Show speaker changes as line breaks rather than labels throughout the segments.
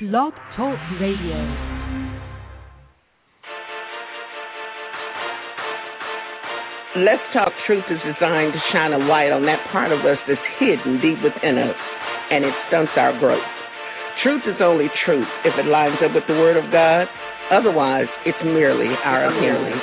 Blog Talk Radio.
Let's Talk Truth is designed to shine a light on that part of us that's hidden deep within us, and it stunts our growth. Truth is only truth if it lines up with the Word of God. Otherwise, it's merely our opinion.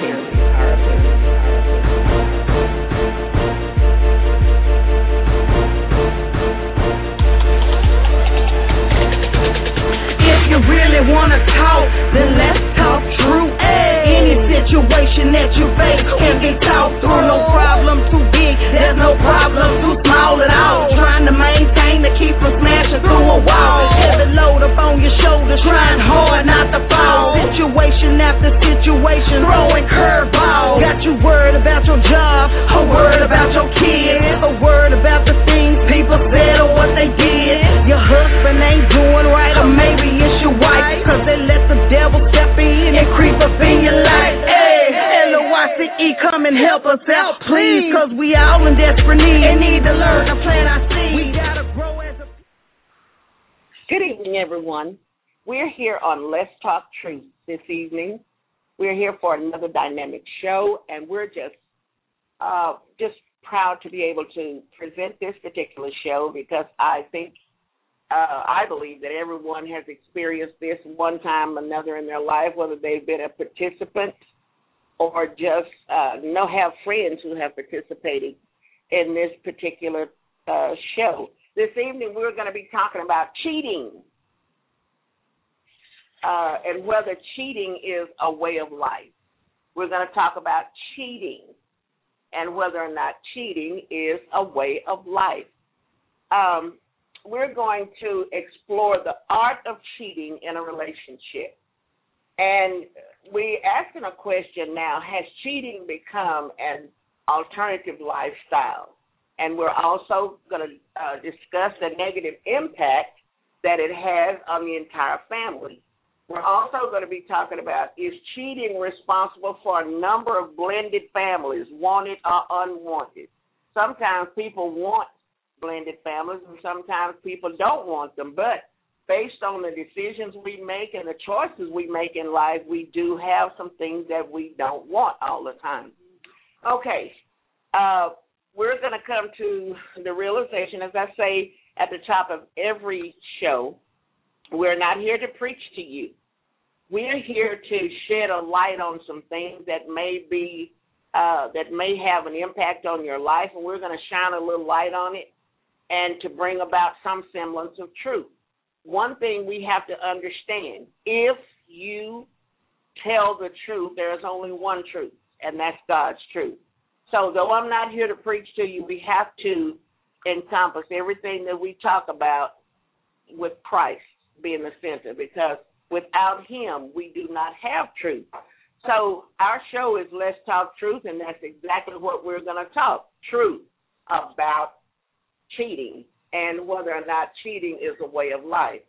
If you really want to talk, then let's talk truth. Any situation that you face can be talked through. No problem too big, there's no problem too small at all. Trying to maintain to keep from smashing through a wall. Heavy load up on your shoulders, trying hard not to fall. Situation after situation, throwing curveballs. Got you worried about your job, a word about your kids, a word about the things people said or what they did. Your husband ain't doing right, or maybe it's your wife, cause they let the devil step in and creep up in your life. Hey, LOICE, come and help us out, please, cause we all in desperate need and need to learn to plant our seeds. We gotta grow as a...
Good evening, everyone. We're here on Let's Talk Truth this evening. We're here for another dynamic show, and we're just proud to be able to present this particular show because I believe that everyone has experienced this one time or another in their life, whether they've been a participant or just have friends who have participated in this particular show. This evening we're going to be talking about cheating and whether cheating is a way of life. We're going to talk about cheating and whether or not cheating is a way of life. We're going to explore the art of cheating in a relationship. And we're asking a question now, has cheating become an alternative lifestyle? And we're also going to discuss the negative impact that it has on the entire family. We're also going to be talking about, is cheating responsible for a number of blended families, wanted or unwanted? Sometimes people want blended families, and sometimes people don't want them. But based on the decisions we make and the choices we make in life, we do have some things that we don't want all the time. Okay, we're going to come to the realization, as I say at the top of every show, we're not here to preach to you. We're here to shed a light on some things that may have an impact on your life, and we're going to shine a little light on it and to bring about some semblance of truth. One thing we have to understand, if you tell the truth, there is only one truth, and that's God's truth. So though I'm not here to preach to you, we have to encompass everything that we talk about with Christ being the center, because without him, we do not have truth. So our show is Let's Talk Truth, and that's exactly what we're going to talk, truth about cheating and whether or not cheating is a way of life.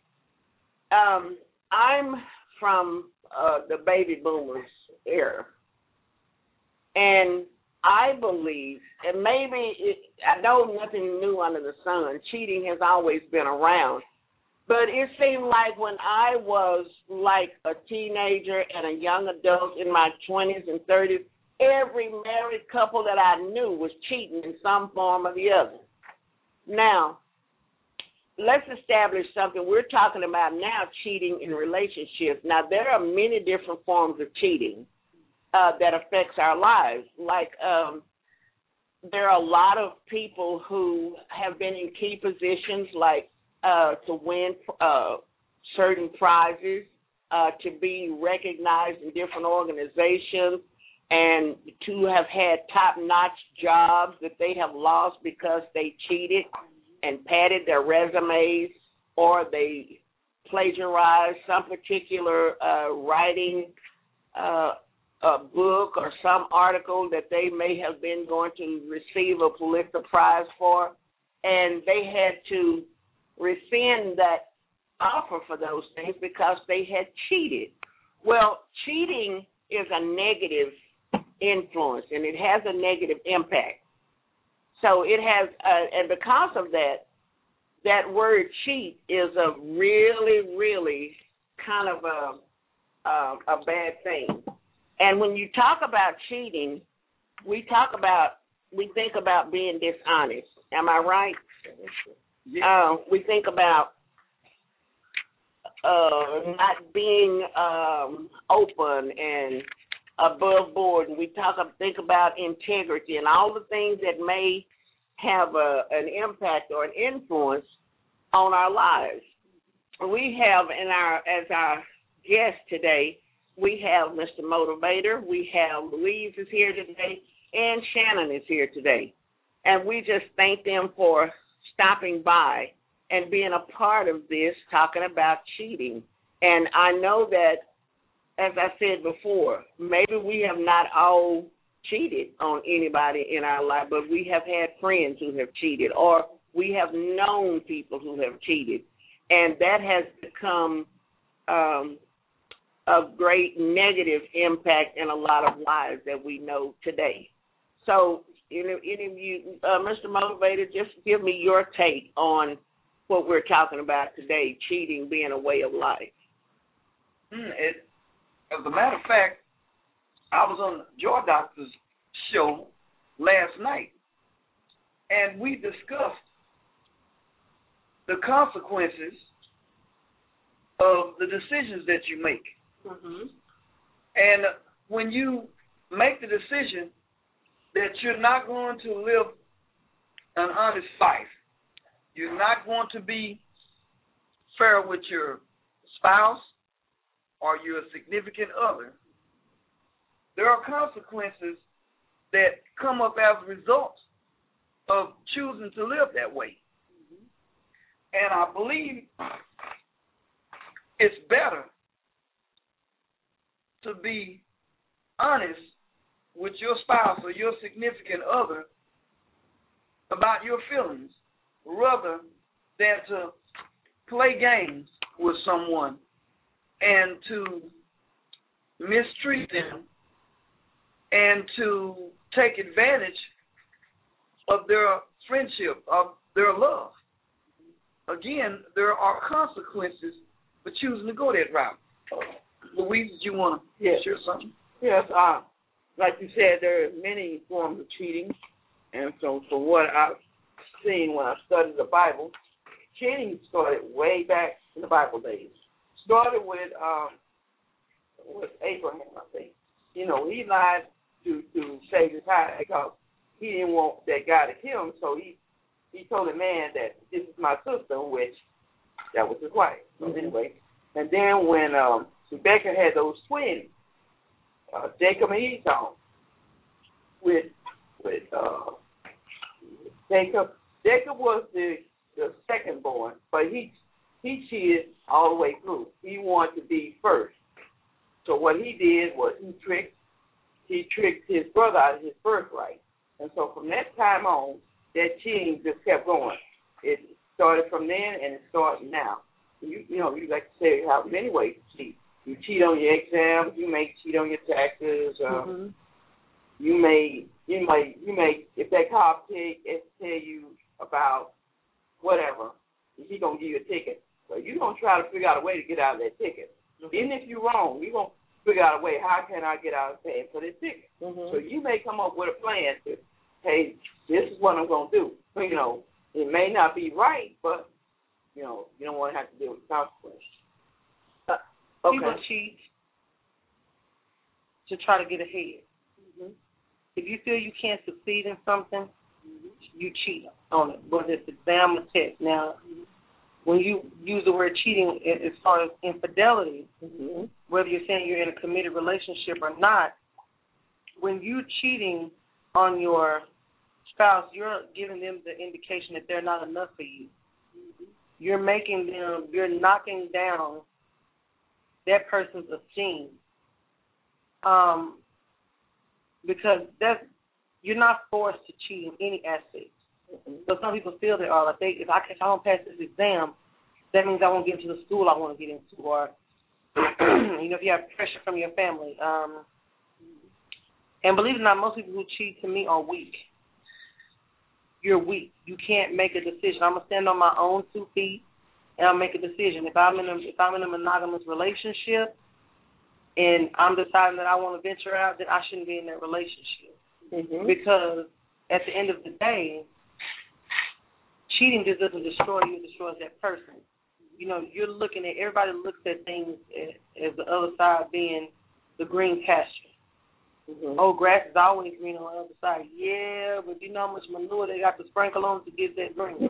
I'm from the baby boomers era, and I believe, and I know nothing new under the sun, cheating has always been around, but it seemed like when I was like a teenager and a young adult in my 20s and 30s, every married couple that I knew was cheating in some form or the other. Now, let's establish something. We're talking about now cheating in relationships. Now, there are many different forms of cheating that affects our lives. Like there are a lot of people who have been in key positions, like to win certain prizes, to be recognized in different organizations, and to have had top-notch jobs that they have lost because they cheated and padded their resumes, or they plagiarized some particular writing, a book or some article that they may have been going to receive a Pulitzer Prize for, and they had to rescind that offer for those things because they had cheated. Well, cheating is a negative influence, and it has a negative impact. So it has, and because of that, that word cheat is a really, really kind of a bad thing. And when you talk about cheating, we think about being dishonest. Am I right?
Yeah.
We think about not being open and above board, and we think about integrity and all the things that may have an impact or an influence on our lives. We have as our guest today, we have Mr. Motivator, we have Louise is here today, and Shannon is here today. And we just thank them for stopping by and being a part of this, talking about cheating. And I know that, as I said before, maybe we have not all cheated on anybody in our life, but we have had friends who have cheated, or we have known people who have cheated. And that has become a great negative impact in a lot of lives that we know today. So, any of you, Mr. Motivator, just give me your take on what we're talking about today, cheating being a way of life.
As a matter of fact, I was on Joy Doctor's show last night, and we discussed the consequences of the decisions that you make.
Mm-hmm.
And when you make the decision that you're not going to live an honest life, you're not going to be fair with your spouse or your significant other, there are consequences that come up as a result of choosing to live that way. Mm-hmm. And I believe it's better to be honest with your spouse or your significant other about your feelings rather than to play games with someone and to mistreat them and to take advantage of their friendship, of their love. Again, there are consequences for choosing to go that route. Louise, did you want to share something?
Yes, like you said, there are many forms of cheating, and so from what I've seen when I studied the Bible, cheating started way back in the Bible days. Started with Abraham, I think. You know, he lied to save his hide because he didn't want that guy to kill him, so he told the man that this is my sister, which that was his wife. So anyway, and then when Rebecca had those twins, Jacob and Esau, with Jacob. Jacob was the second born, but he cheated all the way through. He wanted to be first. So what he did was he tricked his brother out of his birthright. And so from that time on, that cheating just kept going. It started from then and it starts now. You like to say how many ways to cheat. You cheat on your exams. You may cheat on your taxes. You may, if that cop tell you about whatever, he gonna give you a ticket. So you gonna try to figure out a way to get out of that ticket. Even if you're wrong, you gonna figure out a way. How can I get out of paying for this ticket? So you may come up with a plan to, hey, this is what I'm gonna do. You know, it may not be right, but you know, you don't want to have to deal with the consequences.
People cheat to try to get ahead. If you feel you can't succeed in something, you cheat on it, whether it's exam or test. Now, when you use the word cheating as far as infidelity, whether you're saying you're in a committed relationship or not, when you're cheating on your spouse, you're giving them the indication that they're not enough for you. You're knocking down that person's esteem. Because you're not forced to cheat in any aspect. So some people feel they are. Like if I don't pass this exam, that means I won't get into the school I want to get into. Or, if you have pressure from your family. And believe it or not, most people who cheat to me are weak. you're weak. You can't make a decision. I'm gonna stand on my own 2 feet and I'll make a decision. If I'm in a monogamous relationship and I'm deciding that I want to venture out, then I shouldn't be in that relationship.
Mm-hmm.
Because at the end of the day, cheating just doesn't destroy you, it destroys that person. You know, you're looking at, everybody looks at things as the other side being the green pasture. Mm-hmm. Oh, grass is always green on the other side. Yeah, but you know how much manure they got to sprinkle on to get that green.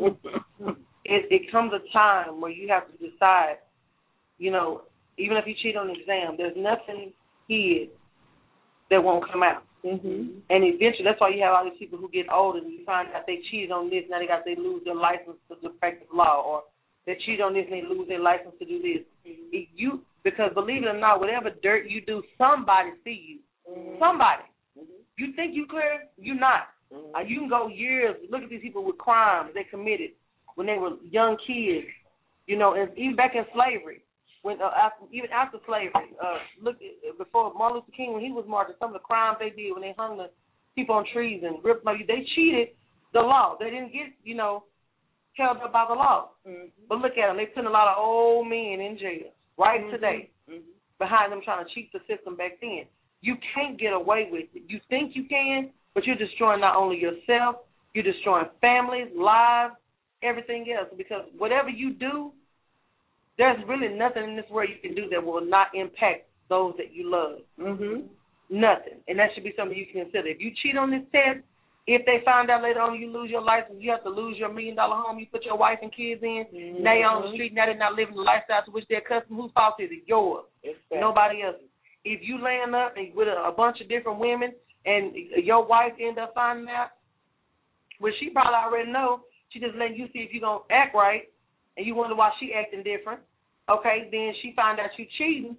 It comes a time where you have to decide, you know, even if you cheat on the exam, there's nothing hid that won't come out.
Mm-hmm.
And eventually, that's why you have all these people who get older and you find out they cheated on this, now they lose their license to practice law, or they cheat on this and they lose their license to do this. Mm-hmm. Because believe it or not, whatever dirt you do, somebody see you. Mm-hmm. Somebody. Mm-hmm. You think you clear? You're not. Mm-hmm. You can go years. Look at these people with crimes they committed when they were young kids. You know, and even back in slavery, even after slavery, look before Martin Luther King when he was marching, some of the crimes they did when they hung the people on trees and ripped them. They cheated the law. They didn't get, you know, held up by the law. Mm-hmm. But look at them. They put a lot of old men in jail right today behind them trying to cheat the system back then. You can't get away with it. You think you can, but you're destroying not only yourself, you're destroying families, lives, everything else. Because whatever you do, there's really nothing in this world you can do that will not impact those that you love. Mm-hmm. Nothing. And that should be something you can consider. If you cheat on this test, if they find out later on you lose your license, you have to lose your $1 million home you put your wife and kids in. Mm-hmm. Now you're on the street, now they're not living the lifestyle to which they're accustomed. Whose fault is it? Yours. Exactly. Nobody else's. If you land up with a bunch of different women and your wife end up finding out, well, she probably already know. She just letting you see if you're going to act right, and you wonder why she acting different. Okay, then she find out you cheating.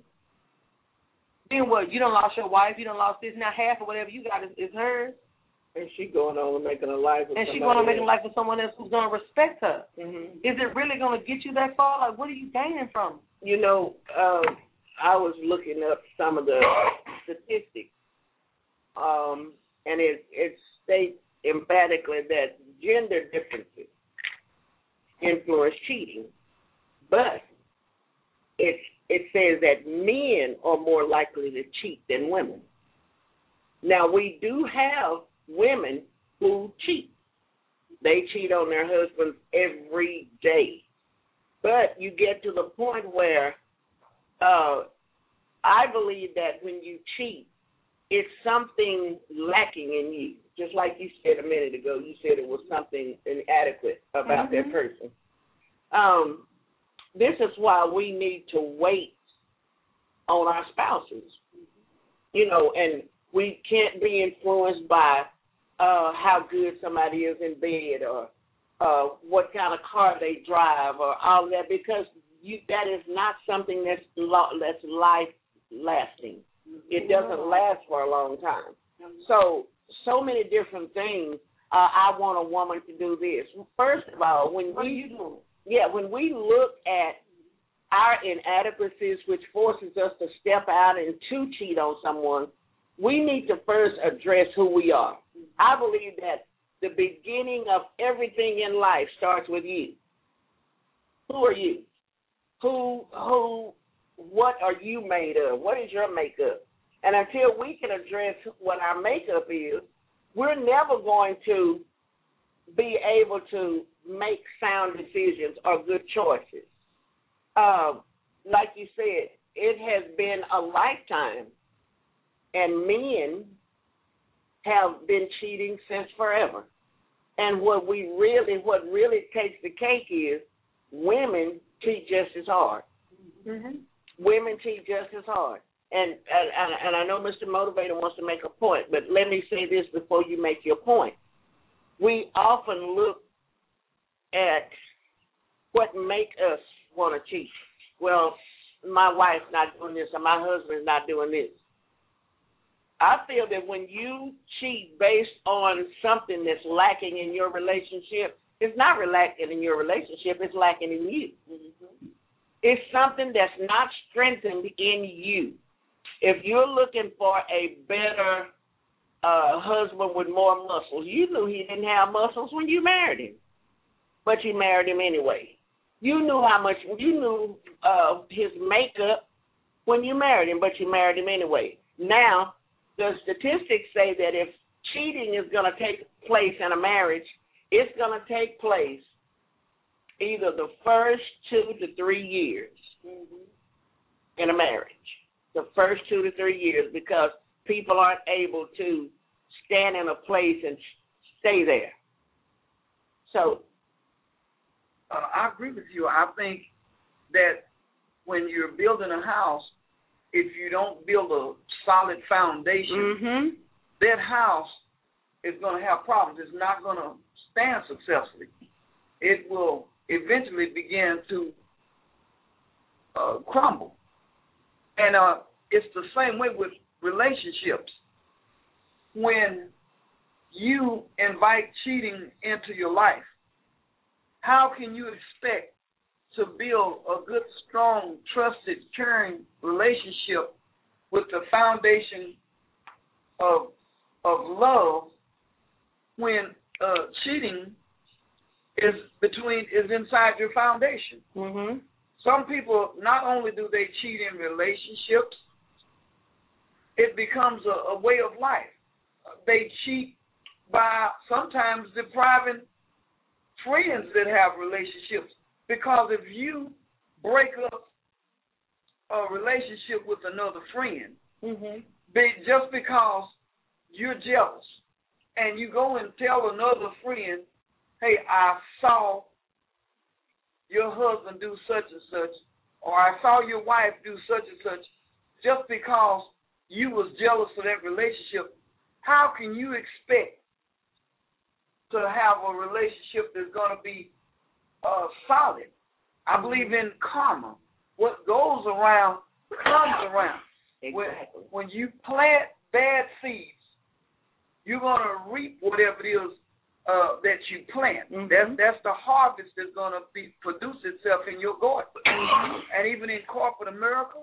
Then what? You done lost your wife. You done lost this. Now half of whatever you got is hers.
And she going on making a life.
And she going on making a life with someone else who's going to respect her. Mm-hmm. Is it really going to get you that far? Like, what are you gaining from it?
You know, I was looking up some of the statistics, and it states emphatically that gender differences influence cheating, but it says that men are more likely to cheat than women. Now, we do have women who cheat. They cheat on their husbands every day. But you get to the point where I believe that when you cheat, it's something lacking in you. Just like you said a minute ago, you said it was something inadequate about that person. This is why we need to wait on our spouses. You know, and we can't be influenced by how good somebody is in bed or what kind of car they drive or all of that, because that is not something that's life-lasting. It doesn't last for a long time. So many different things. I want a woman to do this. First of all, when we look at our inadequacies, which forces us to step out and to cheat on someone, we need to first address who we are. I believe that the beginning of everything in life starts with you. Who are you? What are you made of? What is your makeup? And until we can address what our makeup is, we're never going to be able to make sound decisions or good choices. Like you said, it has been a lifetime, and men have been cheating since forever. And what really takes the cake is women cheat just as hard. Mm-hmm. Women cheat just as hard. And I know Mr. Motivator wants to make a point, but let me say this before you make your point. We often look at what make us want to cheat. Well, my wife's not doing this or my husband's not doing this. I feel that when you cheat based on something that's lacking in your relationship, it's not lacking in your relationship, it's lacking in you. Mm-hmm. It's something that's not strengthened in you. If you're looking for a better husband with more muscles. You knew he didn't have muscles when you married him, but you married him anyway. You knew his makeup when you married him, but you married him anyway. Now, the statistics say that if cheating is going to take place in a marriage, it's going to take place either the first 2 to 3 years in a marriage. The first 2 to 3 years, because people aren't able to stand in a place and stay there. So,
I agree with you. I think that when you're building a house, if you don't build a solid foundation, that house is going to have problems. It's not going to stand successfully. It will eventually begin to crumble. And it's the same way with relationships. When you invite cheating into your life, how can you expect to build a good, strong, trusted, caring relationship with the foundation of love when cheating is inside your foundation? Some people, not only do they cheat in relationships, it becomes a way of life. They cheat by sometimes depriving friends that have relationships, because if you break up a relationship with another friend, just because you're jealous, and you go and tell another friend, hey, I saw your husband do such and such, or I saw your wife do such and such, just because you was jealous of that relationship, how can you expect to have a relationship that's going to be solid? I believe in karma. What goes around comes around. Exactly. When you plant bad seeds, you're going to reap whatever it is that you plant. That's the harvest that's going to produce itself in your garden. And even in corporate America,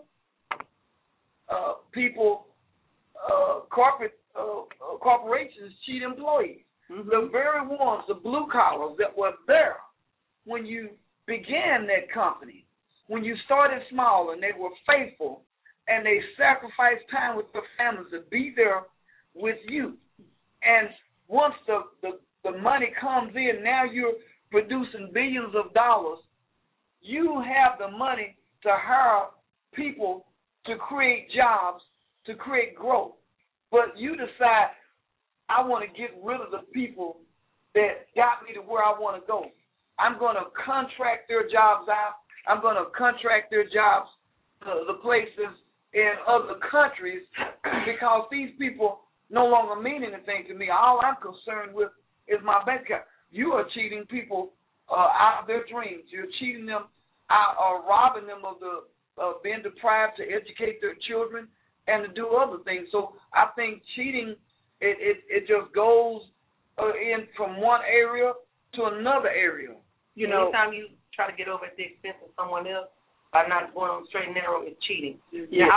corporations cheat employees. The very ones, the blue collars that were there when you began that company, when you started small and they were faithful and they sacrificed time with their families to be there with you. And once the money comes in, now you're producing billions of dollars. You have the money to hire people to create jobs, to create growth. But you decide, I want to get rid of the people that got me to where I want to go. I'm going to contract their jobs out. I'm going to contract their jobs to the places in other countries because these people no longer mean anything to me. All I'm concerned with is my bank account. You are cheating people out of their dreams. You're cheating them out, or robbing them of being deprived to educate their children and to do other things. So I think cheating, it just goes in from one area to another area.
You know, anytime you try to get over at the expense of someone else by not going on straight and narrow, is cheating. Now,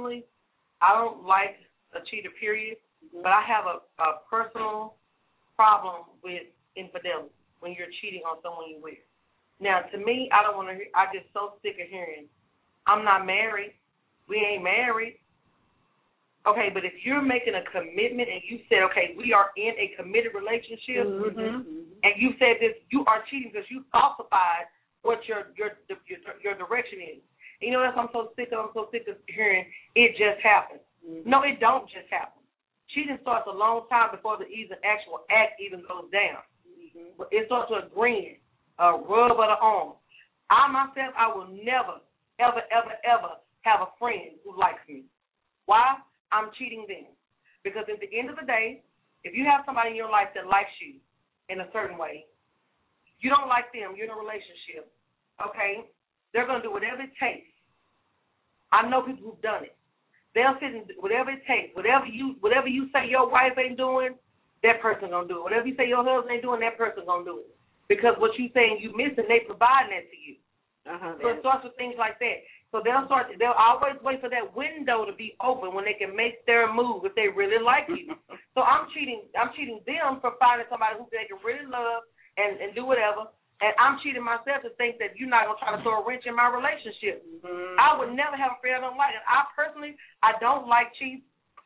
I don't like a cheater, period, but I have a personal problem with infidelity when you're cheating on someone you're with. Now, to me, I don't want to hear, I'm just so sick of hearing, I'm not married, we ain't married. Okay, but if you're making a commitment and you said, okay, we are in a committed relationship, and you said this, you are cheating because you falsified what your direction is. And you know what I'm so sick of? I'm so sick of hearing it just happened. No, it don't just happen. Cheating starts a long time before the actual act even goes down. It starts with a grin, a rub of the arm. I myself, I will never, ever, ever, ever have a friend who likes me. Why? I'm cheating them. Because at the end of the day, if you have somebody in your life that likes you in a certain way, you don't like them, you're in a relationship, okay? They're going to do whatever it takes. I know people who've done it. They'll sit and do whatever it takes. Whatever you say your wife ain't doing, that person going to do it. Whatever you say your husband ain't doing, that person going to do it. Because what you saying you missing, they providing that to you. So it starts with things like that. So they'll always wait for that window to be open when they can make their move if they really like you. So I'm cheating them for finding somebody who they can really love and do whatever. And I'm cheating myself to think that you're not gonna try to throw a wrench in my relationship. Mm-hmm. I would never have a friend I don't like. And I personally don't like cheats.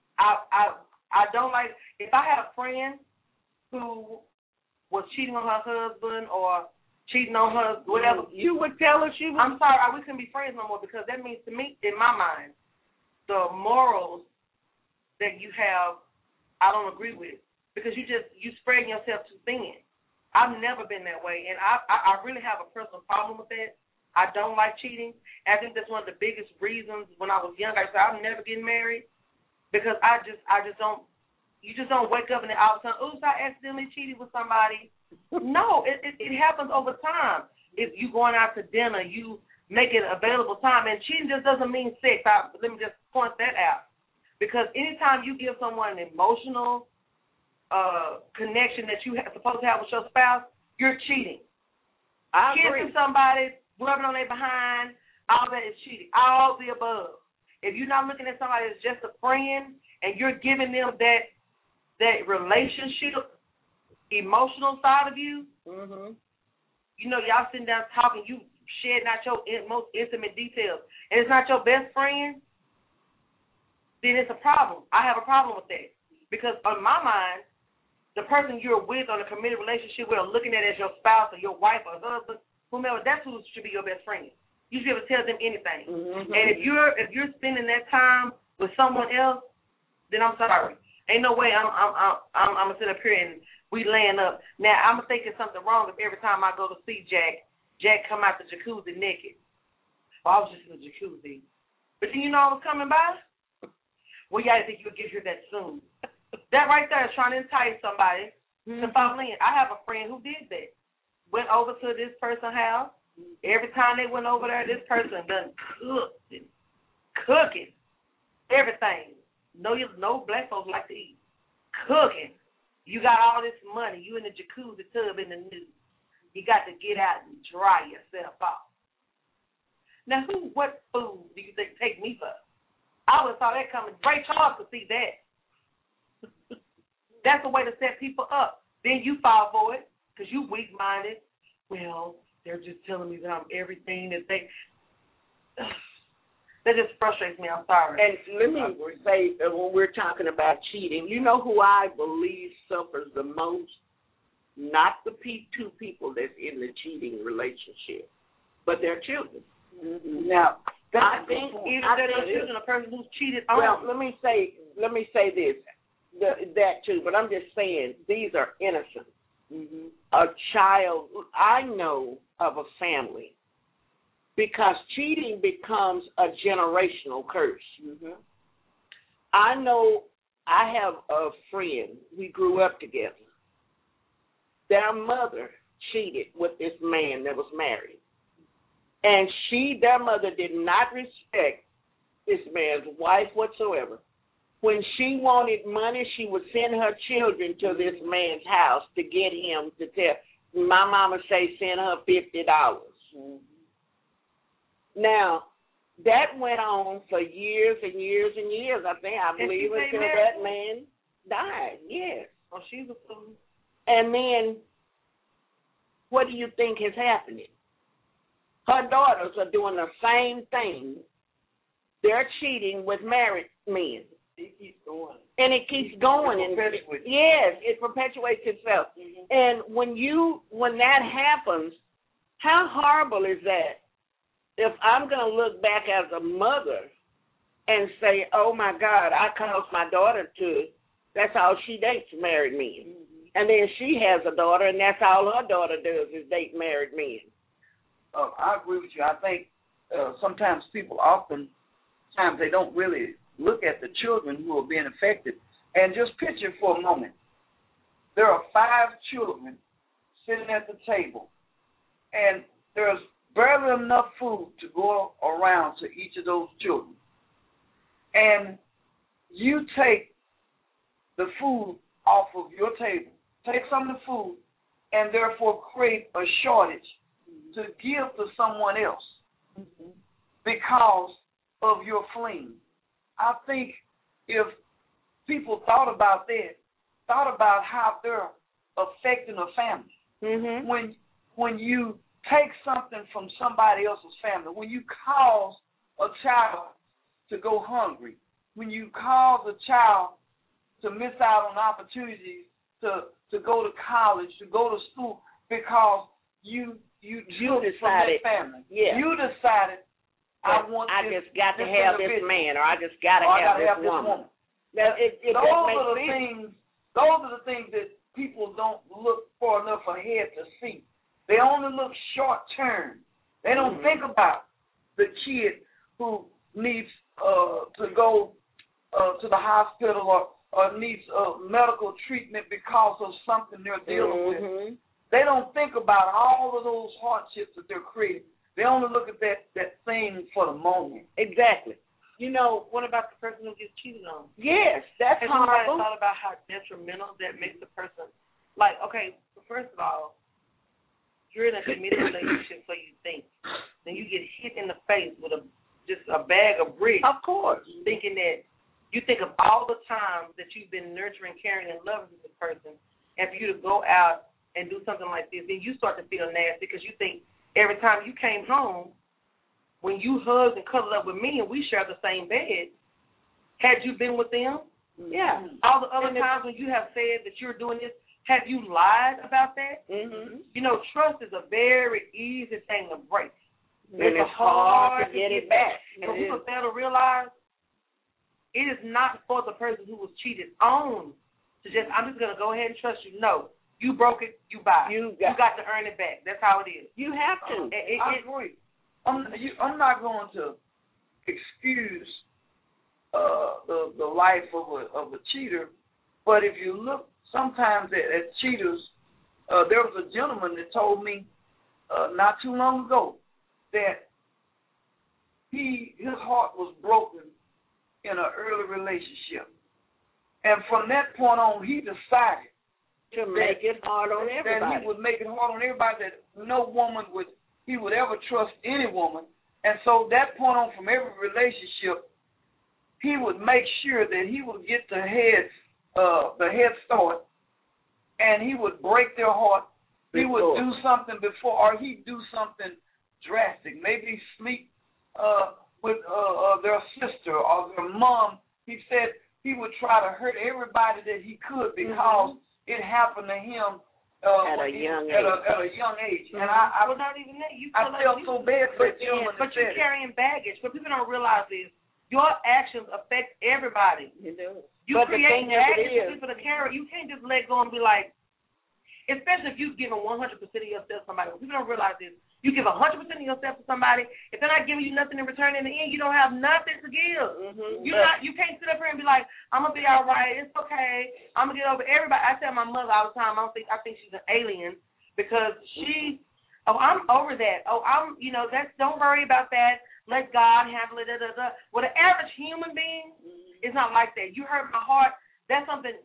I don't like if I had a friend who was cheating on her husband or cheating on her, whatever.
You would tell her she was.
I'm sorry, we couldn't be friends no more because that means to me, in my mind, the morals that you have, I don't agree with because you spreading yourself too thin. I've never been that way, and I really have a personal problem with that. I don't like cheating. I think that's one of the biggest reasons when I was young. I said I'm never getting married because I just don't. You just don't wake up and then all of a sudden, oops, I accidentally cheated with somebody. No, it happens over time. If you going out to dinner, you make it available time. And cheating just doesn't mean sex. Let me just point that out. Because anytime you give someone an emotional connection that you supposed to have with your spouse, you're cheating.
I agree.
Kissing somebody, rubbing on their behind, all that is cheating. All the above. If you're not looking at somebody as just a friend and you're giving them that relationship, emotional side of you,
mm-hmm.
You know, y'all sitting down talking, you sharing out your most intimate details, and it's not your best friend, then it's a problem. I have a problem with that because on my mind, the person you're with on a committed relationship with or looking at as your spouse or your wife or husband, whomever, that's who should be your best friend. You should be able to tell them anything.
Mm-hmm.
And if you're spending that time with someone else, then I'm sorry. Ain't no way I'm gonna sit up here and we laying up. Now I'm thinking something wrong if every time I go to see Jack come out the jacuzzi naked. Well, I was just in the jacuzzi, but then you know I was coming by. Well, yeah, I think you'll get here that soon. That right there is trying to entice somebody to fall in. I have a friend who did that. Went over to this person's house. Every time they went over there, this person done cooking everything. No black folks like to eat. Cooking. You got all this money. You in the jacuzzi tub in the nude. You got to get out and dry yourself off. Now, what food do you think take me for? I would have saw that coming. Ray Charles could see that. That's the way to set people up. Then you fall for it because you weak-minded. Well, they're just telling me that I'm everything that they... That just frustrates me. I'm sorry.
And let me say, when we're talking about cheating, you know who I believe suffers the most? Not the two people that's in the cheating relationship, but their children.
Mm-hmm. Now,
I think either their children, a person who's cheated on.
Well, let me say this, that too. But I'm just saying these are innocent.
mm-hmm.
A child. I know of a family. Because cheating becomes a generational curse.
Mm-hmm.
I know I have a friend. We grew up together. Their mother cheated with this man that was married. And their mother did not respect this man's wife whatsoever. When she wanted money, she would send her children to this man's house to get him to tell. My mama say send her $50.
Mm-hmm.
Now, that went on for years and years and years, I believe, until that man died, yes.
Oh, she's a fool.
And then, what do you think is happening? Her daughters are doing the same thing. They're cheating with married men.
It keeps going.
And it keeps going. Yes, it perpetuates itself.
Mm-hmm.
And when that happens, how horrible is that? If I'm going to look back as a mother and say, oh, my God, I caused my daughter to, that's all she dates, married men.
Mm-hmm.
And then she has a daughter, and that's all her daughter does is date married men.
I agree with you. I think sometimes they don't really look at the children who are being affected. And just picture for a moment, there are 5 children sitting at the table, and there's barely enough food to go around to each of those children. And you take the food off of your table, take some of the food, and therefore create a shortage to give to someone else.
Mm-hmm.
because of your fling. I think if people thought about that, thought about how they're affecting a family.
Mm-hmm.
When you take something from somebody else's family, when you cause a child to go hungry, when you cause a child to miss out on opportunities to go to college, to go to school, because you
decided
from that family.
Yeah.
You decided I
just got to have this man, or I just got to have this woman. Now,
those are the things that people don't look far enough ahead to see. They only look short term. They don't think about the kid who needs to go to the hospital or needs medical treatment because of something they're dealing with. They don't think about all of those hardships that they're creating. They only look at that thing for the moment.
Exactly.
You know, what about the person who gets cheated on?
Yes, that's
Has
horrible.
anybody thought about how detrimental that makes the person? Like, okay, first of all, you're in a committed relationship, so you think. Then you get hit in the face with just a bag of bricks.
Of course.
Thinking that you think of all the times that you've been nurturing, caring, and loving this person, and for you to go out and do something like this, then you start to feel nasty because you think every time you came home, when you hugged and cuddled up with me and we shared the same bed, had you been with them?
Yeah.
All the other times when you have said that you're doing this, have you lied about that?
Mm-hmm.
You know, trust is a very easy thing to break.
And it's hard to get it back.
So people fail to realize it is not for the person who was cheated on to just, I'm just going to go ahead and trust you. No. You broke it, you buy it. You got to earn it back. That's how it is.
You have to.
I agree. I'm not going to excuse the life of a cheater, but if you look sometimes at cheaters, there was a gentleman that told me not too long ago that his heart was broken in an early relationship, and from that point on, he decided
to make it hard on everybody.
That he would make it hard on everybody, that no woman would ever trust any woman. And so that point on, from every relationship, he would make sure that he would get the head start, and he would break their heart. He would do something before, or he'd do something drastic. Maybe sleep with their sister or their mom. He said he would try to hurt everybody that he could because it happened to him
at a young
age. And I
well, not even that.
I felt so bad for that gentleman.
But you're carrying baggage. What people don't realize is your actions affect everybody.
You do.
You create baggage for people to carry. You can't just let go and be like, especially if you've given 100% of yourself to somebody. What people don't realize is you give 100% of yourself to somebody. If they're not giving you nothing in return, in the end, you don't have nothing to give.
Mm-hmm.
You can't sit up here and be like, I'm gonna be all right. It's okay. I'm gonna get over everybody. I tell my mother all the time, I think she's an alien because I'm over that. Don't worry about that. Let God handle it. Well, the average human being is not like that. You hurt my heart. That's something.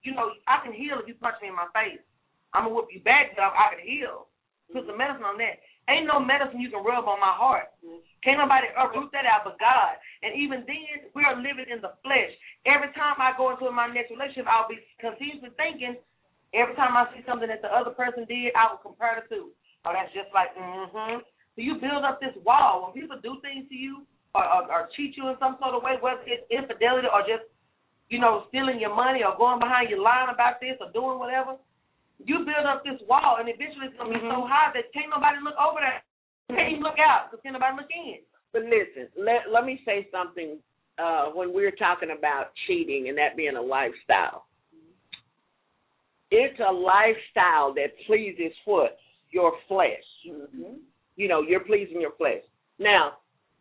I can heal if you punch me in my face. I'm gonna whoop you back, but I can heal. Put some medicine on that. Ain't no medicine you can rub on my heart. Can't nobody uproot that out but God. And even then, we are living in the flesh. Every time I go into my next relationship, I'll be continuously thinking, every time I see something that the other person did, I will compare the two. Oh, that's just like, So you build up this wall. When people do things to you or cheat you in some sort of way, whether it's infidelity or just, stealing your money or going behind you lying about this or doing whatever, you build up this wall, and eventually it's going to be so high that can't nobody look over there. Can't even look out because can't nobody look in.
But listen, let me say something when we're talking about cheating and that being a lifestyle. It's a lifestyle that pleases what? Your flesh. Mm-hmm. You're pleasing your flesh. Now,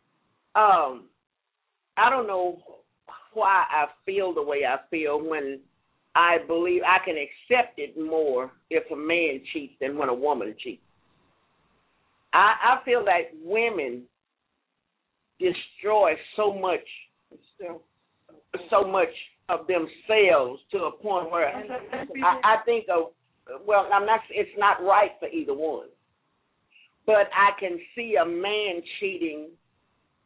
I don't know why I feel the way I feel when I believe I can accept it more if a man cheats than when a woman cheats. I feel like women destroy so much of themselves to a point where I think it's not right for either one. But I can see a man cheating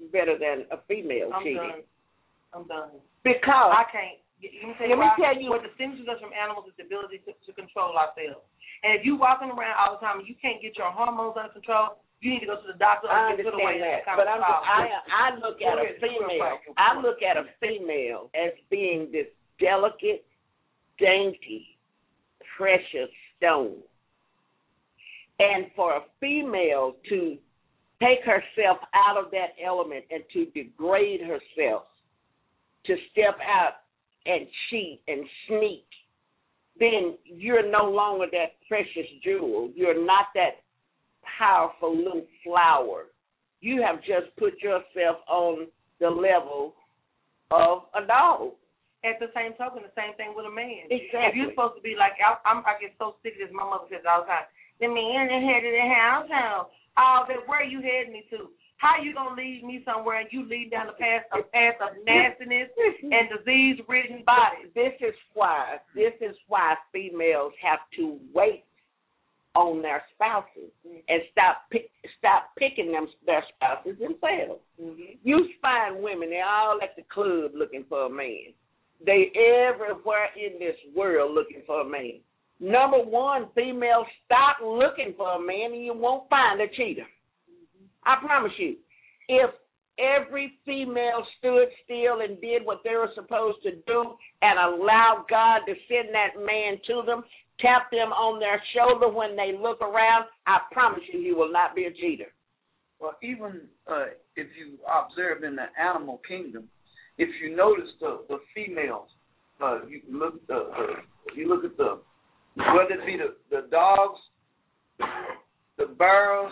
better than a female cheating.
I'm done.
Because
I can't. Let
me tell you
what distinguishes us from animals is the ability to control ourselves. And if you walking around all the time and you can't get your hormones under control, you need to go to the doctor or get it put away.
But I look at a female. I look at a female as being this delicate, dainty, precious stone. And for a female to take herself out of that element and to degrade herself, to step out and cheat and sneak, then you're no longer that precious jewel. You're not that powerful little flower. You have just put yourself on the level of a dog.
At the same token, the same thing with a man.
Exactly.
If you're supposed to be like, I get so sick of this. My mother says all the time, the man that headed the house, all that, where you heading me to? How you going to lead me somewhere and you lead down a path of nastiness and disease-ridden bodies?
This is why females have to wait on their spouses and stop picking their spouses themselves. Mm-hmm. You find women, they're all at the club looking for a man. They everywhere in this world looking for a man. Number one, females, stop looking for a man and you won't find a cheater. I promise you, if every female stood still and did what they were supposed to do and allowed God to send that man to them, tap them on their shoulder when they look around, I promise you he will not be a cheater.
Well, even if you observe in the animal kingdom, if you notice the females, you look at the whether it be the dogs, the bears,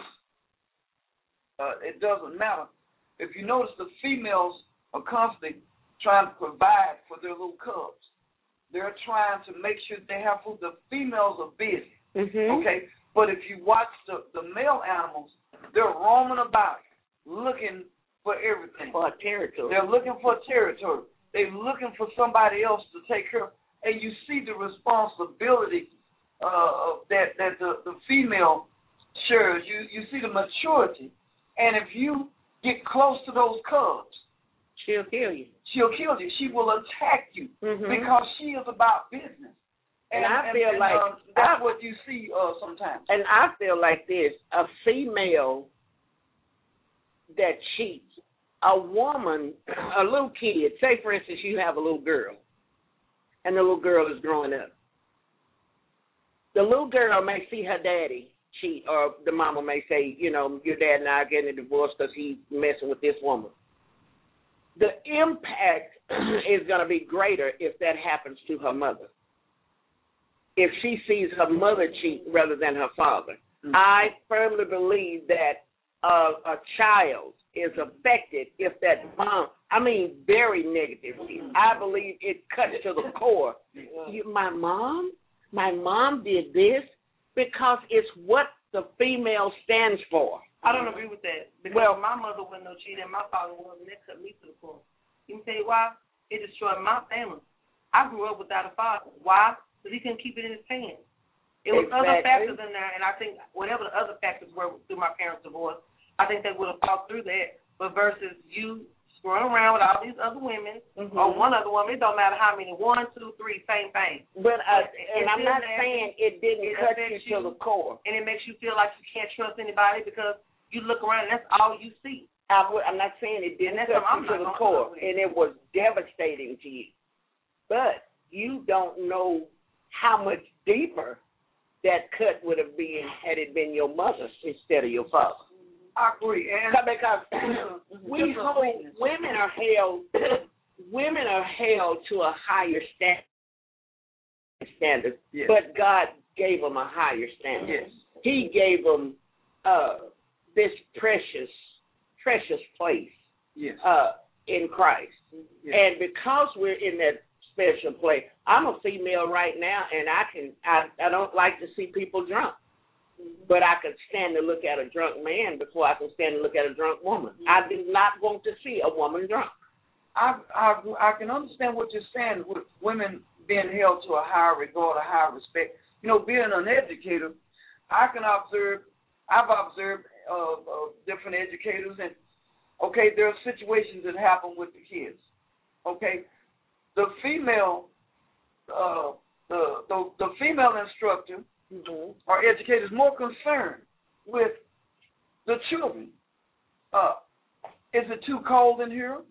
it doesn't matter. If you notice, the females are constantly trying to provide for their little cubs. They're trying to make sure they have food. The females are busy, okay? But if you watch the male animals, they're roaming about looking for everything.
For a territory.
They're looking for territory. They're looking for somebody else to take care of. And you see the responsibility that the female shares. You see the maturity. And if you get close to those cubs,
she'll kill you.
She'll kill you. She will attack you because she is about business.
And I feel like
that's what you see sometimes.
And I feel like this: a female that cheats, a woman, a little kid. Say, for instance, you have a little girl, and the little girl is growing up. The little girl may see her daddy cheat, or the mama may say, you know, your dad and I are getting a divorce because he's messing with this woman. The impact is going to be greater if that happens to her mother. If she sees her mother cheat rather than her father. Mm-hmm. I firmly believe that a child is affected if that mom, very negatively. I believe it cuts to the core. My mom did this. Because it's what the female stands for.
I don't agree with that. Because my mother wasn't no cheater, and my father wasn't. That cut me to the core. You can tell you why? It destroyed my family. I grew up without a father. Why? Because he couldn't keep it in his pants. It was other factors in there, and I think whatever the other factors were through my parents' divorce, I think they would have fought through that. But versus you screwing around with all these other women or one other woman, it don't matter how many, 1, 2, 3, same thing.
But and I'm not saying it didn't cut you to the core.
And it makes you feel like you can't trust anybody because you look around and that's all you see.
I'm not saying it didn't cut you to the core, and it was devastating to you. But you don't know how much deeper that cut would have been had it been your mother instead of your father.
I agree, and
because women are held to a higher standard, yes. But God gave them a higher standard.
Yes.
He gave them this precious place, yes. In Christ, yes. And because we're in that special place, I'm a female right now, and I don't like to see people drunk. But I could stand to look at a drunk man before I can stand to look at a drunk woman. I do not want to see a woman drunk.
I can understand what you're saying with women being held to a higher regard, a higher respect. You know, being an educator, I've observed different educators, and okay, there are situations that happen with the kids. Okay, the female, the female instructor or educator is more concerned with the children. Is it too cold in here?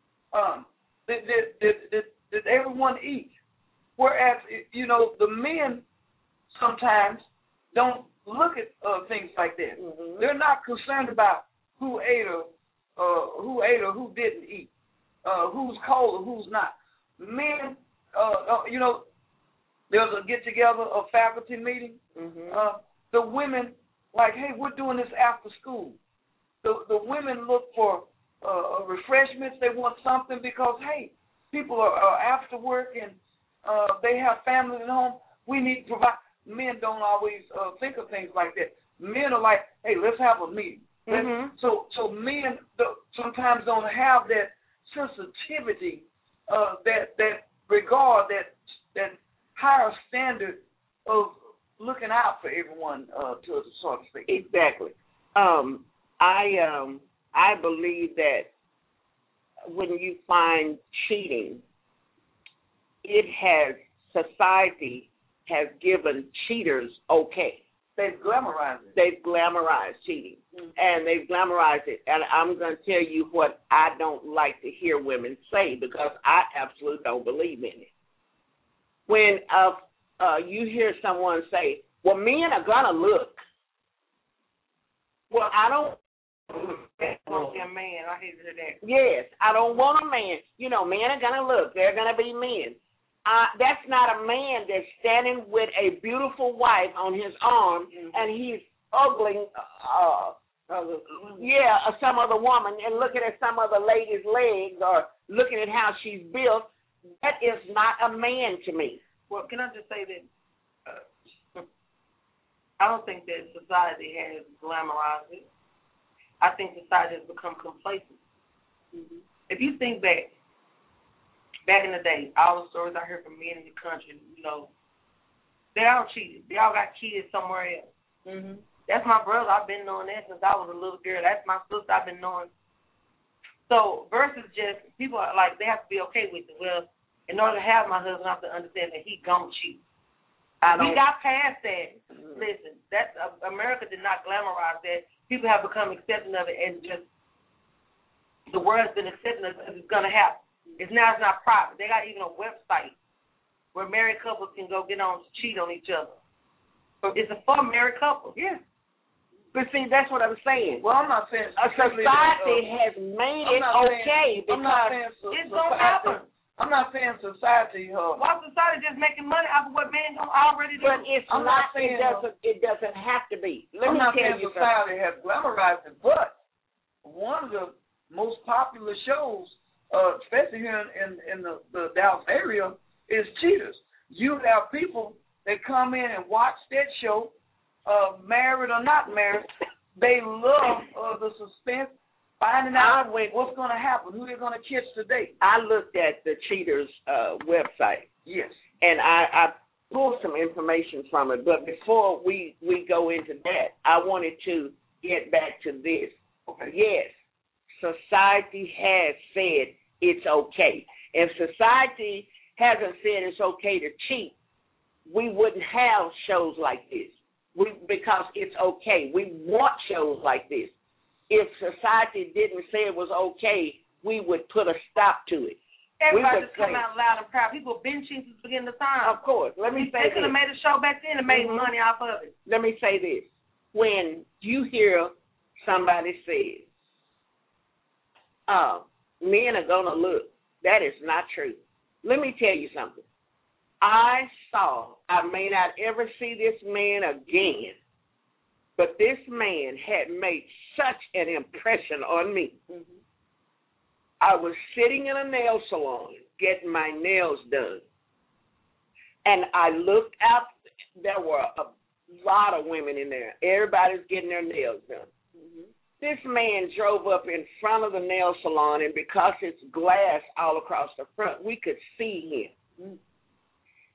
Did everyone eat? Whereas, you know, the men sometimes don't look at things like that. They're not concerned about who ate or who didn't eat, who's cold or who's not. Men, you know, there's a get-together, a faculty meeting. The women, like, hey, we're doing this after school. The women look for refreshments. They want something because, hey, people are after work and they have families at home. We need to provide. Men don't always think of things like that. Men are like, hey, let's have a meeting. So men sometimes don't have that sensitivity, that regard, that higher standard of looking out for everyone, to so to speak.
Exactly. I believe that when you find cheating, society has given cheaters okay.
They've glamorized it.
They've glamorized cheating, and they've glamorized it. And I'm going to tell you what I don't like to hear women say, because I absolutely don't believe in it. When you hear someone say, well, men are going to look. Well, I don't.
Man, I hate that.
Yes, I don't want a man. You know, men are going to look. They're going to be men. That's not a man that's standing with a beautiful wife on his arm and he's ogling, some other woman and looking at some other lady's legs or looking at how she's built. That is not a man to me.
Well, can I just say that I don't think that society has glamorized it. I think society has become complacent. If you think back in the day, all the stories I heard from men in the country, you know, they all cheated. They all got kids somewhere else. That's my brother. I've been knowing that since I was a little girl. That's my sister. I've been knowing. So versus just people are like, they have to be okay with it. Well, in order to have my husband, I have to understand that he gon' cheat. We got past that. Listen, that's America did not glamorize that. People have become accepting of it, and just the world's been accepting of it because it's going to happen. It's not private. They got even a website where married couples can go get on to cheat on each other. It's for married couples.
Yeah. But see, that's what I'm saying.
Well, I'm not saying
society has made it okay because
it's going to happen.
I'm not saying society.
Why society just making money off of what men don't already do?
But it's not saying it doesn't have to be.
I'm not saying society has glamorized it, but one of the most popular shows, especially here in the Dallas area, is Cheaters. You have people that come in and watch that show, married or not married. They love the suspense. Finding out what's going to happen, who they're going to catch today.
I looked at the Cheaters website.
Yes.
And I pulled some information from it. But before we go into that, I wanted to get back to this.
Okay.
Yes, society has said it's okay. If society hasn't said it's okay to cheat, we wouldn't have shows like this. Because it's okay. We want shows like this. If society didn't say it was okay, we would put a stop to it.
Everybody just come out loud and proud. People have been cheating since the beginning of time.
Of course. Let me say
they could have made a show back then and made money off of it.
Let me say this. When you hear somebody say, men are going to look, that is not true. Let me tell you something. I may not ever see this man again, but this man had made such an impression on me. I was sitting in a nail salon getting my nails done, and I looked out. There were a lot of women in there. Everybody's getting their nails done. This man drove up in front of the nail salon, and because it's glass all across the front, we could see him.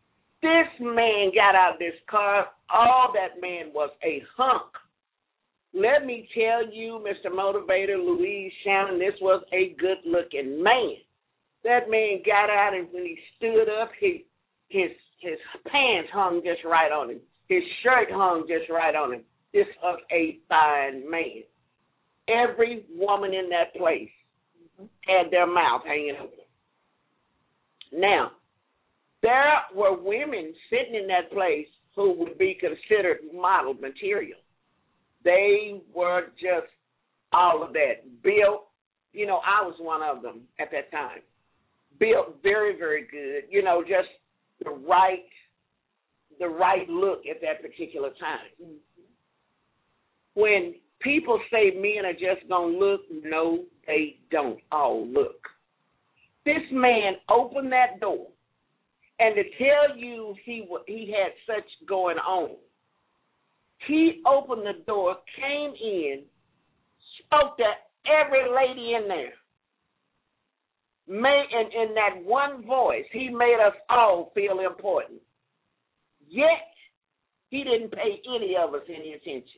This man got out of this car. All that man was a hunk. let me tell you, Mr. Motivator, Louise Shannon, this was a good-looking man. That man got out, and when he stood up, his pants hung just right on him. His shirt hung just right on him. This was a fine man. Every woman in that place had their mouth hanging open. Now, there were women sitting in that place who would be considered model material. They were just all of that. Built, I was one of them at that time. Built very, very good, just the right look at that particular time. When people say men are just going to look, no, they don't all look. This man opened that door, and to tell you he had such going on, he opened the door, came in, spoke to every lady in there. And in that one voice, he made us all feel important. Yet, he didn't pay any of us any attention.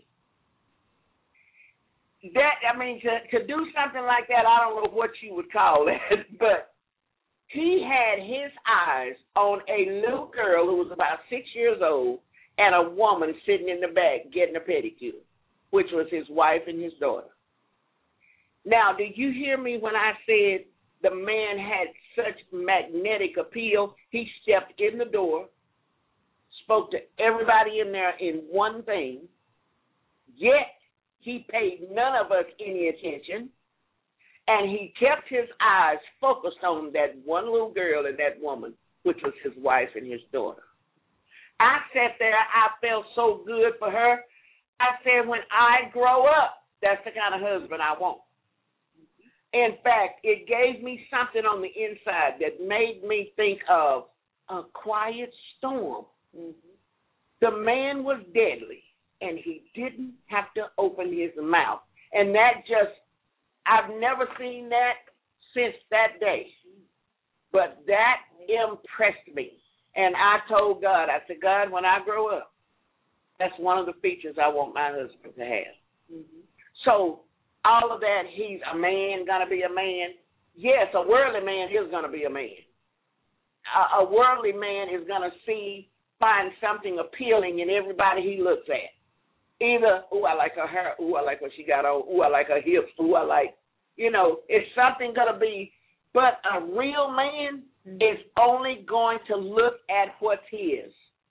To do something like that, I don't know what you would call it, but he had his eyes on a little girl who was about 6 years old and a woman sitting in the back getting a pedicure, which was his wife and his daughter. Now, did you hear me when I said the man had such magnetic appeal? He stepped in the door, spoke to everybody in there in one thing, yet he paid none of us any attention, and he kept his eyes focused on that one little girl and that woman, which was his wife and his daughter. I sat there, I felt so good for her. I said, when I grow up, that's the kind of husband I want. In fact, it gave me something on the inside that made me think of a quiet storm. The man was deadly, and he didn't have to open his mouth. And that I've never seen that since that day. But that impressed me. And I told God, I said, God, when I grow up, that's one of the features I want my husband to have. So all of that, he's a man, going to be a man. Yes, a worldly man is going to be a man. A worldly man is going to find something appealing in everybody he looks at. Either, I like her hair, I like what she got on, I like her hips, I like, it's something going to be, but a real man is only going to look at what's his.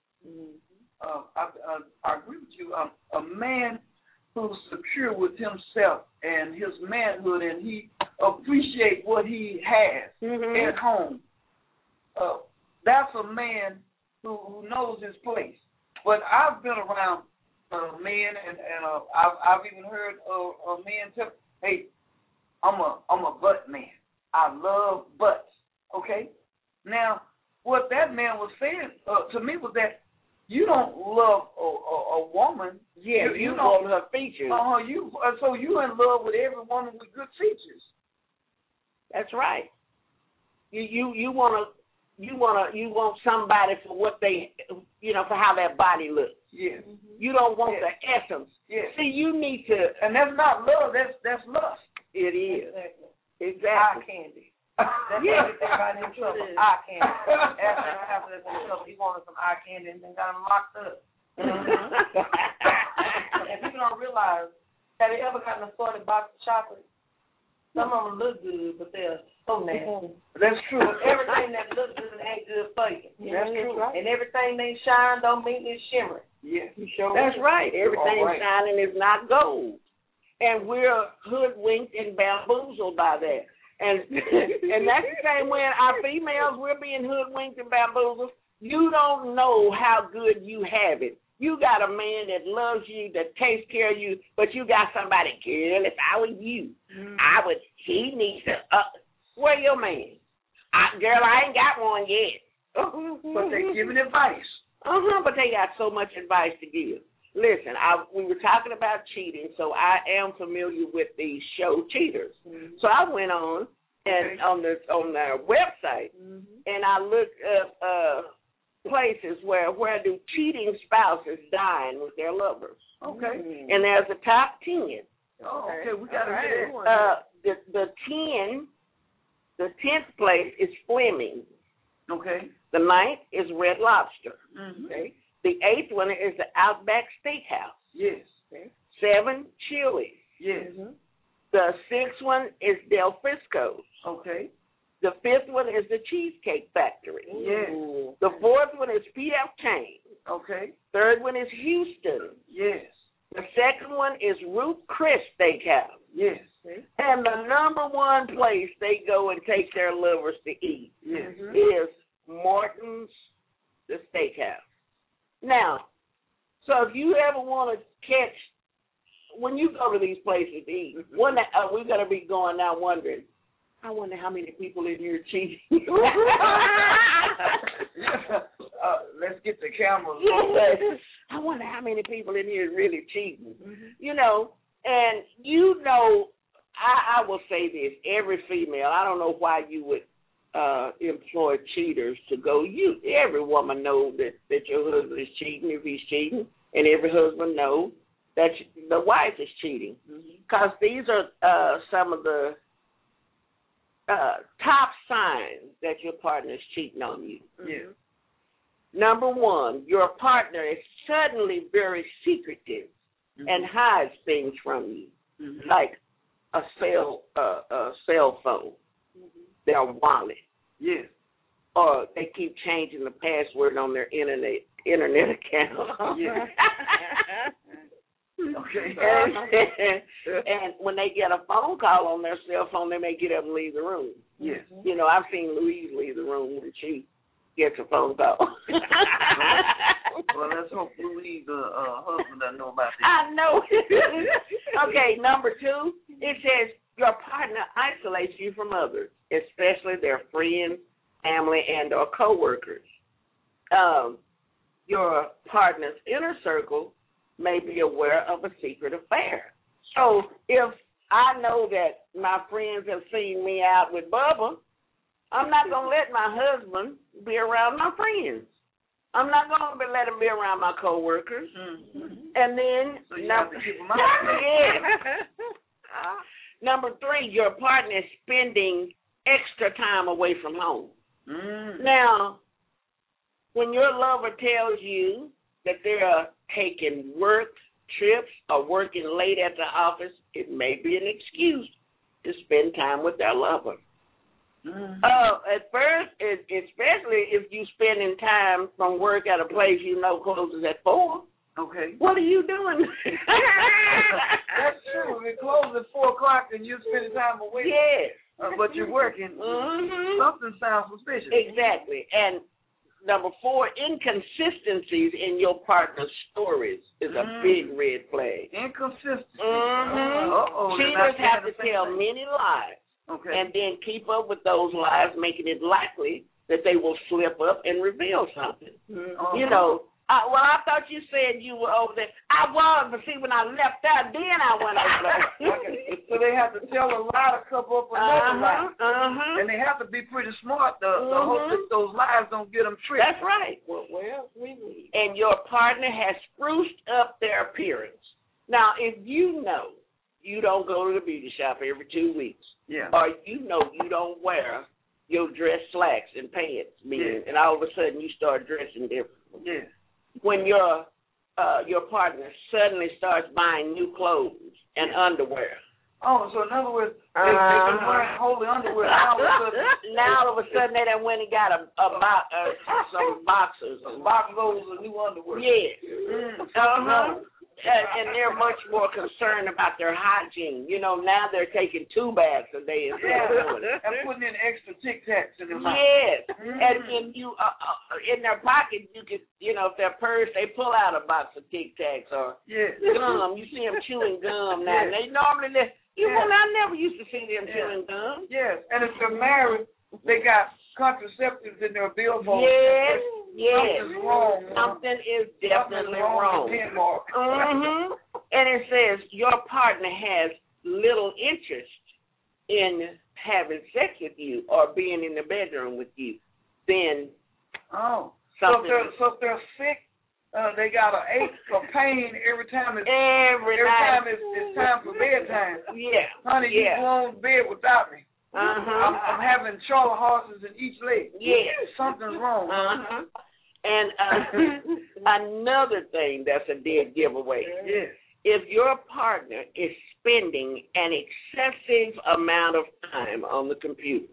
I agree with you. A man who's secure with himself and his manhood, and he appreciates what he has at home. That's a man who knows his place. But I've been around men, and I've even heard a man tell, "Hey, I'm a butt man. I love butts." Okay. Now, what that man was saying to me was that you don't love a woman.
Yeah, you love her features.
So you in love with every woman with good features.
That's right. You want somebody for what they, for how their body looks.
Yes.
You don't want the essence.
Yes.
See, you need to.
And that's not love. That's lust.
It is. Exactly.
Eye candy. That's everybody in trouble. Eye candy. After in trouble, he wanted some eye candy and then got him locked up. And people don't realize, have they ever gotten a sorted box of chocolate? Some of them look good, but they're so nasty.
That's true.
But everything that looks good ain't good for you.
That's true.
Right. And everything they shine don't mean it's shimmering.
Yeah.
That's right. Everything shining is not gold. And we're hoodwinked and bamboozled by that. And that's the same way our females, we're being hoodwinked and bamboozled. You don't know how good you have it. You got a man that loves you, that takes care of you, but you got somebody, girl, if I were you, he needs to, where your man? Girl, I ain't got one yet.
But they're giving advice.
But they got so much advice to give. Listen, we were talking about cheating, so I am familiar with the show Cheaters. So I went on and on their website, and I looked up places where do cheating spouses dine with their lovers.
Okay.
And there's a top 10.
Oh, okay. We got to get
the 10th place is Fleming.
Okay.
The 9th is Red Lobster.
Mm-hmm.
Okay. The 8th one is the Outback Steakhouse.
Yes.
Okay. 7, Chili's.
Yes.
Mm-hmm. The 6th one is Del Frisco's.
Okay.
The 5th one is the Cheesecake Factory.
Yes.
The 4th one is P.F. Chang's.
Okay.
3rd one is Houston.
Yes.
The 2nd one is Ruth Chris Steakhouse.
Yes.
And the number 1 place they go and take their lovers to eat is Morton's, the steakhouse. Now, so if you ever want to catch, when you go to these places to eat, we're going to be going now wondering, I wonder how many people in here cheating.
Let's get the cameras.
Yes. I wonder how many people in here is really cheating. You know, and you know, I will say this, every female, I don't know why you would employ cheaters to go. Every woman knows that your husband is cheating if he's cheating, and every husband knows that the wife is cheating. Because these are some of the top signs that your partner is cheating on you.
Yeah.
Number 1, your partner is suddenly very secretive and hides things from you, like a cell phone, their wallet.
Yes.
Or they keep changing the password on their internet account.
Yes. Okay.
And when they get a phone call on their cell phone, they may get up and leave the room.
Yes.
You know, I've seen Louise leave the room when she gets a phone call.
Well, let's hope Louise, husband, doesn't know about this.
I know. Okay, number 2, it says your partner isolates you from others, especially their friends, family, and or coworkers. Your partner's inner circle may be aware of a secret affair. So if I know that my friends have seen me out with Bubba, I'm not going to let my husband be around my friends. I'm not going to let him be around my coworkers. And then,
so you have to keep him out.
Number 3, your partner is spending extra time away from home. Now, when your lover tells you that they're taking work trips or working late at the office, it may be an excuse to spend time with their lover. At first, especially if you're spending time from work at a place you know closes at 4.
Okay.
What are you doing?
That's true. If it closes at 4 o'clock and you're spending time away,
yes.
But you're working, something sounds suspicious.
Exactly. And number 4, inconsistencies in your partner's stories is a big red flag.
Inconsistency.
Cheaters have to tell many lies.
Okay.
And then keep up with those lies, making it likely that they will slip up and reveal something. You know, I thought you said you were over there. I was, but see, when I left out, then I went over there.
So they have to tell a lie to cover up another lie. And they have to be pretty smart to hope that those lies don't get them tricked.
That's right. And your partner has spruced up their appearance. Now, if you know you don't go to the beauty shop every 2 weeks, or you know you don't wear your dress slacks and pants, and all of a sudden you start dressing different.
Yeah.
When your partner suddenly starts buying new clothes and underwear.
Oh, so in other words, they've been wearing holy underwear.
Now all of a sudden they done went and got some boxers.
Box loads of new underwear.
Yes. And they're much more concerned about their hygiene. You know, now they're taking 2 baths a day instead of 1.
And putting in extra Tic Tacs in their mouth.
Yes. And you, in their pocket, you could, you know, if their purse, they pull out a box of Tic Tacs or gum. You see them chewing gum now. And they normally, I never used to see them chewing gum.
Yes. And if they're married, they got contraceptives in their billfold.
Yes.
Something's wrong.
Something is definitely wrong. And it says your partner has little interest in having sex with you or being in the bedroom with you. Then something.
So if they're sick, they got an ache or pain every time it's time for bedtime.
Yeah.
Honey, you go on to bed without me. I'm having Charlie horses in each leg.
Yes.
Something's wrong.
And another thing that's a dead giveaway.
Yes.
If your partner is spending an excessive amount of time on the computer.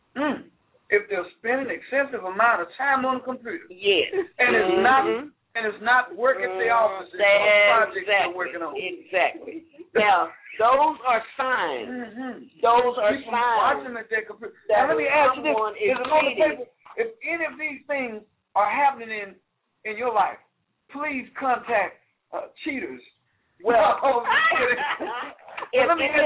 If they're spending an excessive amount of time on the computer.
Yes.
And it's not work at the office. It's a project they're working on.
Exactly. Now, those are signs. Those are signs.
Watching at their computer. Now, let me ask you this. Is it on the table? If any of these things are happening in your life, please contact cheaters.
Well,
let me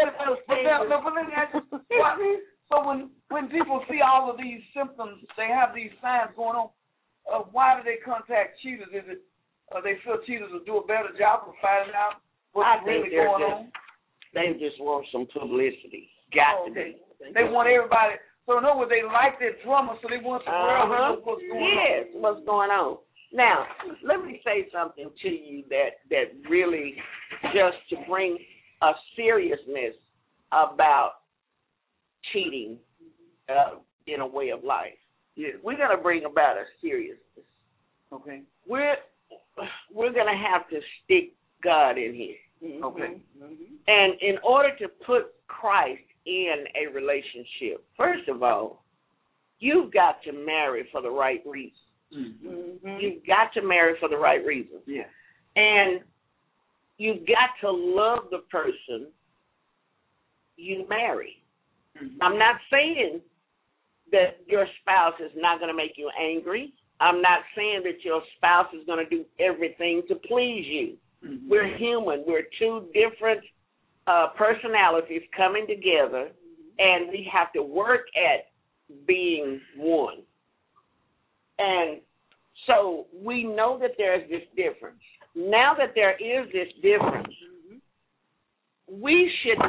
ask you. So when people see all of these symptoms, they have these signs going on. Why do they contact cheaters? Is it they feel cheaters will do a better job of finding out what's really going on?
They just want some publicity. Got to be.
They want everybody. So in other words, they like their drummer, so they want the world to know what's going on.
Yes, what's going on. Now, let me say something to you that really just to bring a seriousness about cheating in a way of life.
Yes.
We're going to bring about a seriousness.
Okay.
We're going to have to stick God in here.
Okay.
And in order to put Christ in a relationship, first of all, you've got to marry for the right reason. You've got to marry for the right reason.
Yeah.
And you've got to love the person you marry. I'm not saying that your spouse is not going to make you angry. I'm not saying that your spouse is going to do everything to please you. We're human. We're two different personalities coming together, and we have to work at being one. And so we know that there is this difference. Now that there is this difference, we should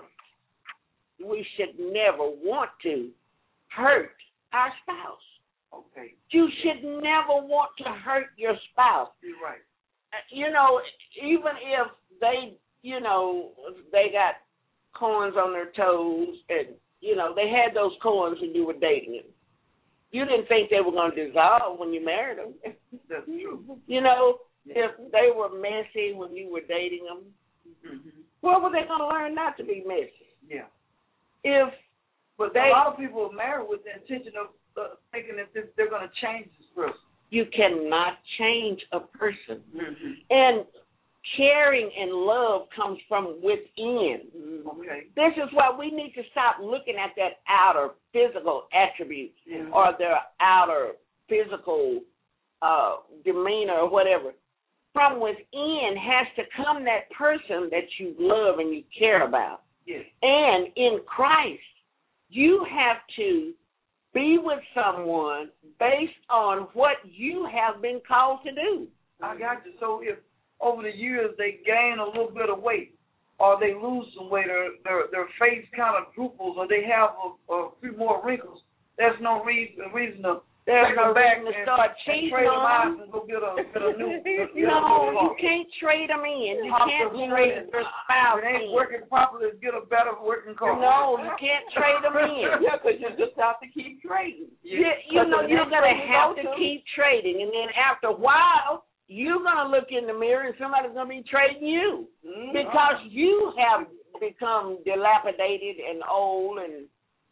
never want to hurt our spouse.
Okay.
You should never want to hurt your spouse.
You're right.
You know, even if they, they got corns on their toes and, they had those corns when you were dating them. You didn't think they were going to dissolve when you married them.
That's true.
If they were messy when you were dating them, well, were they going to learn not to be messy?
Yeah.
But
a lot of people are married with the intention of thinking that they're going to change this person.
You cannot change a person. And caring and love comes from within.
Okay.
This is why we need to stop looking at that outer physical attributes or their outer physical demeanor or whatever. From within has to come that person that you love and you care about.
Yes. And
in Christ, you have to be with someone based on what you have been called to do.
I got you. So if over the years they gain a little bit of weight or they lose some weight or their face kind of drooples or they have a few more wrinkles, there's no reason to
There's no
back
reason to start cheating on them.
And go get a new.
No, you can't trade them in. You can't trade your spouse
in. If it ain't
in.
working properly, get a better working car.
No, you can't trade them in.
Yeah, because you just have to keep trading.
Yeah. You're going to have to keep trading. And then after a while, you're going to look in the mirror and somebody's going to be trading you. Because you have become dilapidated and old and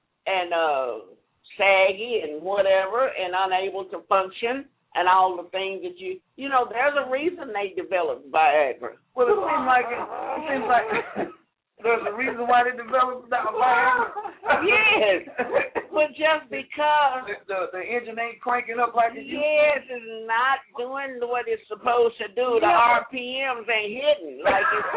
saggy and whatever and unable to function and all the things that there's a reason they developed Viagra.
Well, it seems like there's a reason why they developed Viagra.
Yes. But just because
the engine ain't cranking up like it used to.
Yes, it's not doing what it's supposed to do. The RPMs ain't hitting like it's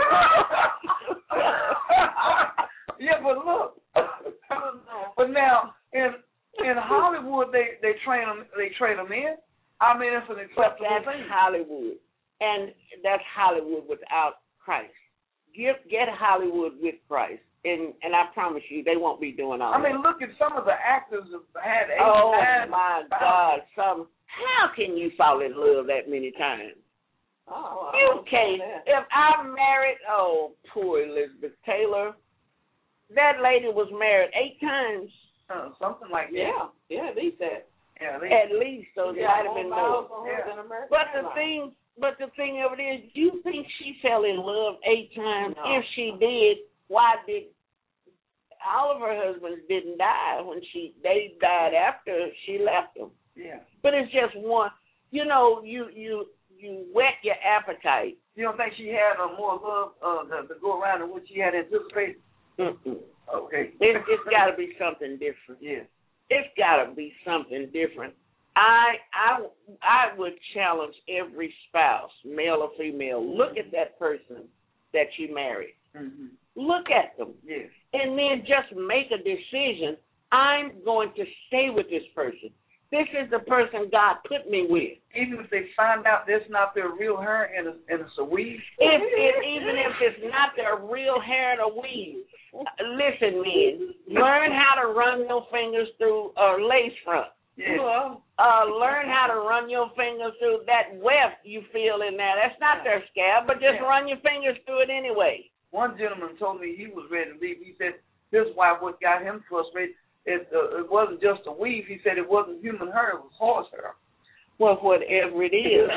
Yeah, but look. But now in Hollywood, they train them in. I mean, it's an acceptable thing.
That's Hollywood, and that's Hollywood without Christ. Get Hollywood with Christ, and I promise you, they won't be doing all that.
I mean, look at some of the actors have had 8,
oh
9,
my God, some How can you fall in love that many times?
Oh,
You can't. If I'm married, oh, poor Elizabeth Taylor. That lady was married 8 times.
Something like that.
Yeah, at least that.
Yeah,
At least, so it might have been more. But the thing of it is, you think she fell in love 8 times?
No.
If she did, why did all of her husbands didn't die when they died after she left them?
Yeah.
But it's just one. You know, you whet your appetite.
You don't think she had more love to go around than what she had anticipated?
Mm-mm.
Okay.
It's got to be something different.
Yeah.
It's got to be something different. I would challenge every spouse, male or female, look at that person that you married.
Mm-hmm.
Look at them.
Yes.
And then just make a decision. I'm going to stay with this person. This is the person God put me with.
Even if they find out that's not their real hair and it's a weave?
Even if it's not their real hair and a weave. Listen, men, learn how to run your fingers through a lace front.
Yeah.
Learn how to run your fingers through that weft you feel in there. That's not their scab, but just run your fingers through it anyway.
One gentleman told me he was ready to leave. He said his wife, what got him frustrated, it wasn't just a weave. He said it wasn't human hair, it was horse hair.
Well, whatever it is,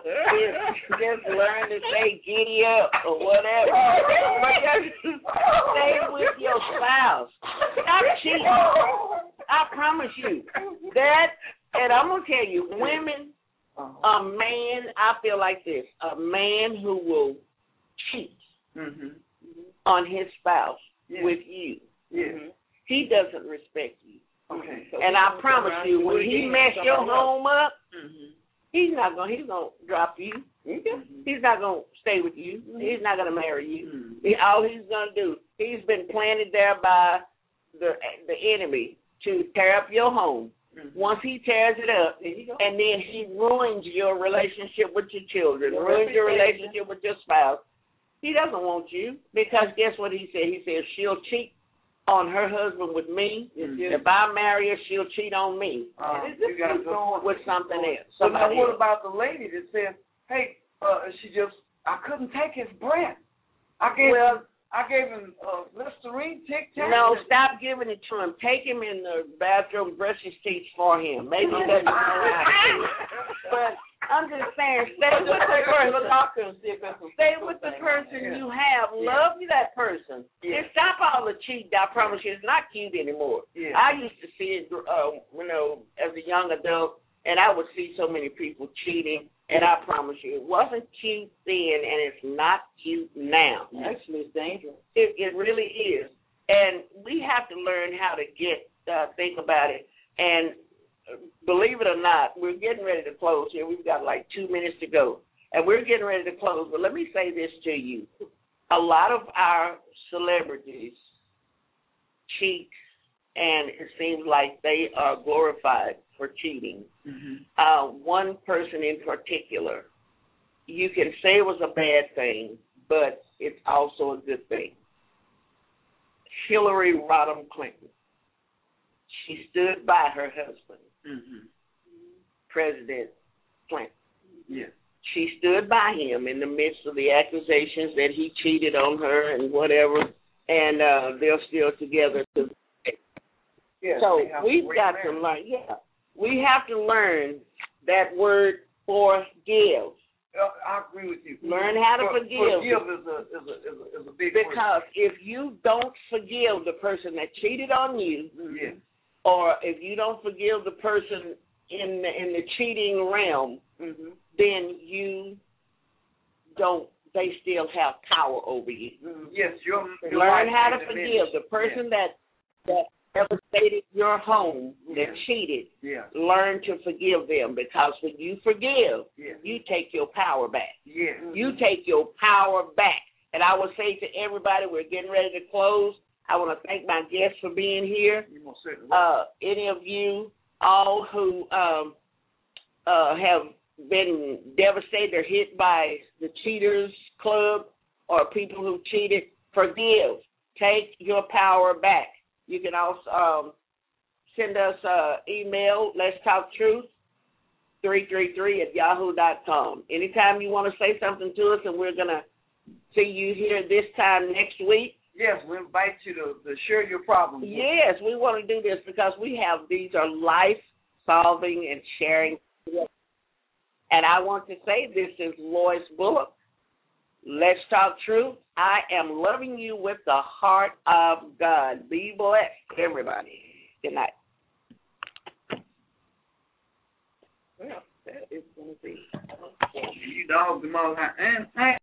just learn to say giddy up or whatever. But just stay with your spouse. Stop cheating. I promise you. That, and I'm going to tell you, women, a man, I feel like this, a man who will cheat on his spouse with you, he doesn't respect you.
Okay.
And I promise you, when he mess your home up, he's gonna drop you. He's not gonna stay with you. He's not gonna marry you. All he's gonna do, he's been planted there by the enemy to tear up your home. Once he tears it up, and then he ruins your relationship with your children, ruins your relationship with your spouse, he doesn't want you, because guess what he said? He said she'll cheat on her husband with me. If I marry her, she'll cheat on me with something else.
But now what about the lady that said, hey, I couldn't take his breath. I gave him Listerine, Tic Tac.
No, stop giving it to him. Take him in the bathroom, brush his teeth for him. Maybe he doesn't know how to. But I'm just saying, stay with the person. Stay with the person you have. Love that person. And stop all the cheating. I promise you, it's not cute anymore. I used to see it, as a young adult, and I would see so many people cheating, and I promise you, it wasn't cute then, and it's not cute now.
Actually, it's dangerous.
It really is. And we have to learn how to think about it. And believe it or not, we're getting ready to close here. We've got like 2 minutes to go. And we're getting ready to close. But let me say this to you. A lot of our celebrities cheat, and it seems like they are glorified for cheating. One person in particular, you can say it was a bad thing, but it's also a good thing. Hillary Rodham Clinton. She stood by her husband, President Clinton. She stood by him in the midst of the accusations that he cheated on her and whatever, and they're still together. So we've got to learn. We have to learn that word forgive.
I agree with you.
Learn how to forgive.
Forgive is a big word.
Because if you don't forgive the person that cheated on you, or if you don't forgive the person in the cheating realm, then you don't. They still have power over you.
Yes, your
learn how to forgive the person that devastated your home, that cheated. Learn to forgive them, because when you forgive, you take your power back. You take your power back. And I will say to everybody, we're getting ready to close. I want to thank my guests for being here. Any of you all who have been devastated or hit by the Cheaters Club or people who cheated, forgive. Take your power back. You can also send us email, Let's Talk Truth, 333@yahoo.com. Anytime you want to say something to us, and we're going to see you here this time next week.
Yes, we invite you to share your problems.
Yes, we want to do this because these are life-solving and sharing. And I want to say, this is Lois Bullock. Let's talk truth. I am loving you with the heart of God. Be blessed, everybody. Good night. Well, that is going to be.
You dogs, the most.